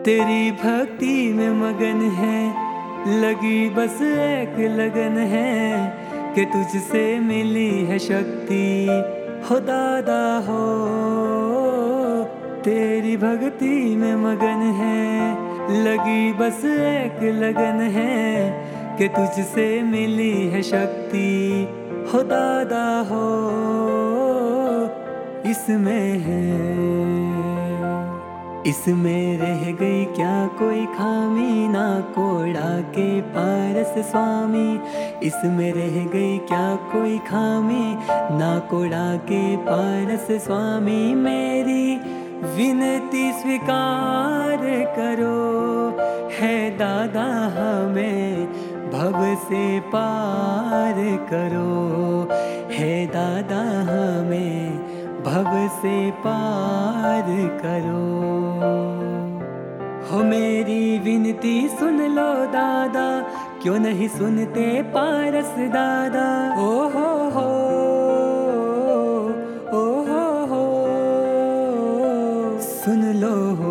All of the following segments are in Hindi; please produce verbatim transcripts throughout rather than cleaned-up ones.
तेरी भक्ति में मगन है, लगी बस एक लगन है कि तुझसे मिली है शक्ति हो दादा हो। तेरी भक्ति में मगन है, लगी बस एक लगन है कि तुझसे मिली है शक्ति हो दादा हो। इसमें है, इसमें रह गई क्या कोई खामी, ना कोड़ा के पारस स्वामी। इसमें रह गई क्या कोई खामी, ना कोड़ा के पारस स्वामी। मेरी विनती स्वीकार करो, है दादा हमें भव से पार करो। है दादा हमें भव से पार करो। हो मेरी विनती सुन लो दादा, क्यों नहीं सुनते पारस दादा। ओ हो हो ओ हो हो सुन लो हो,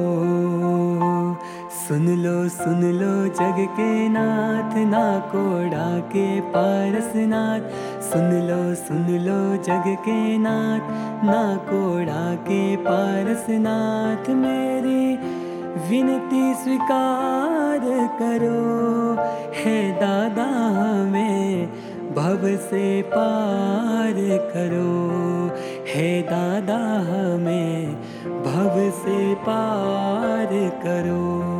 सुन लो सुन लो जग के नाथ, ना कोड़ा के पारस नाथ। सुन लो सुन लो जग के नाथ, ना कोड़ा के पारस नाथ। मेरी विनती स्वीकार करो, है दादा हमें भव से पार करो। है दादा हमें भव से पार करो।